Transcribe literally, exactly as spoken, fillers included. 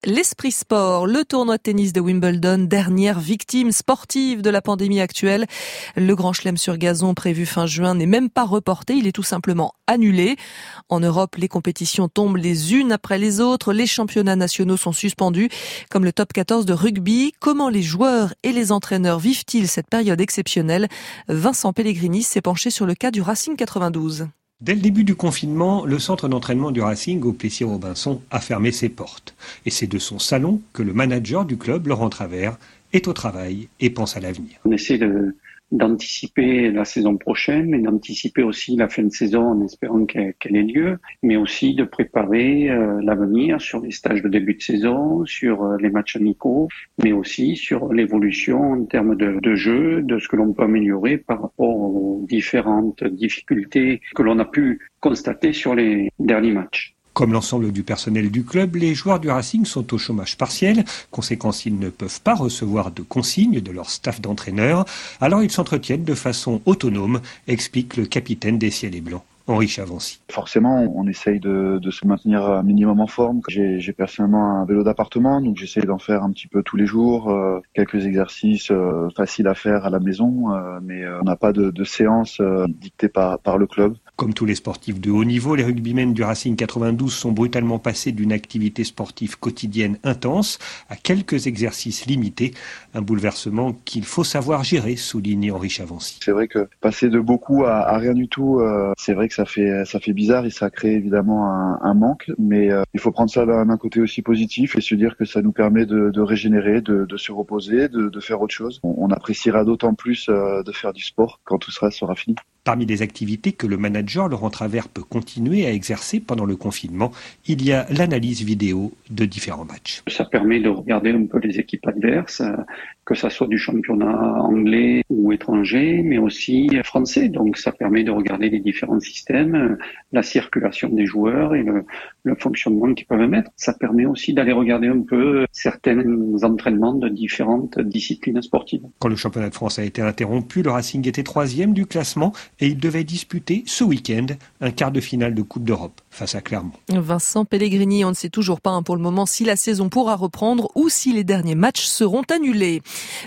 L'Esprit Sport, le tournoi de tennis de Wimbledon, dernière victime sportive de la pandémie actuelle. Le Grand Chelem sur gazon prévu fin juin n'est même pas reporté, il est tout simplement annulé. En Europe, les compétitions tombent les unes après les autres, les championnats nationaux sont suspendus, comme le top quatorze de rugby. Comment les joueurs et les entraîneurs vivent-ils cette période exceptionnelle ? Vincent Pellegrini s'est penché sur le cas du Racing quatre-vingt-douze. Dès le début du confinement, le centre d'entraînement du Racing au Plessis-Robinson a fermé ses portes. Et c'est de son salon que le manager du club, Laurent Travers, est au travail et pense à l'avenir. On essaie de, d'anticiper la saison prochaine, mais d'anticiper aussi la fin de saison en espérant qu'elle, qu'elle ait lieu, mais aussi de préparer euh, l'avenir sur les stages de début de saison, sur euh, les matchs amicaux, mais aussi sur l'évolution en termes de, de jeu, de ce que l'on peut améliorer par rapport aux différentes difficultés que l'on a pu constater sur les derniers matchs. Comme l'ensemble du personnel du club, les joueurs du Racing sont au chômage partiel. Conséquence, ils ne peuvent pas recevoir de consignes de leur staff d'entraîneurs. Alors ils s'entretiennent de façon autonome, explique le capitaine des Ciels et Blancs, Henri Chavancy. Forcément, on essaye de, de se maintenir un minimum en forme. J'ai, j'ai personnellement un vélo d'appartement, donc j'essaye d'en faire un petit peu tous les jours. Euh, quelques exercices euh, faciles à faire à la maison, euh, mais euh, on n'a pas de, de séance euh, dictée par, par le club. Comme tous les sportifs de haut niveau, les rugbymen du Racing quatre-vingt-douze sont brutalement passés d'une activité sportive quotidienne intense à quelques exercices limités. Un bouleversement qu'il faut savoir gérer, souligne Henri Chavancy. C'est vrai que passer de beaucoup à, à rien du tout, euh, c'est vrai que ça fait ça fait bizarre et ça crée évidemment un, un manque. Mais euh, il faut prendre ça d'un côté aussi positif et se dire que ça nous permet de, de régénérer, de, de se reposer, de, de faire autre chose. On, on appréciera d'autant plus euh, de faire du sport quand tout sera sera fini. Parmi les activités que le manager Laurent Travers peut continuer à exercer pendant le confinement, il y a l'analyse vidéo de différents matchs. Ça permet de regarder un peu les équipes adverses, que ça soit du championnat anglais ou étranger, mais aussi français. Donc ça permet de regarder les différents systèmes, la circulation des joueurs et le, le fonctionnement qu'ils peuvent mettre. Ça permet aussi d'aller regarder un peu certains entraînements de différentes disciplines sportives. Quand le championnat de France a été interrompu, le Racing était troisième du classement et il devait disputer ce week-end un quart de finale de Coupe d'Europe face à Clermont. Vincent Pellegrini, on ne sait toujours pas hein, pour le moment si la saison pourra reprendre ou si les derniers matchs seront annulés.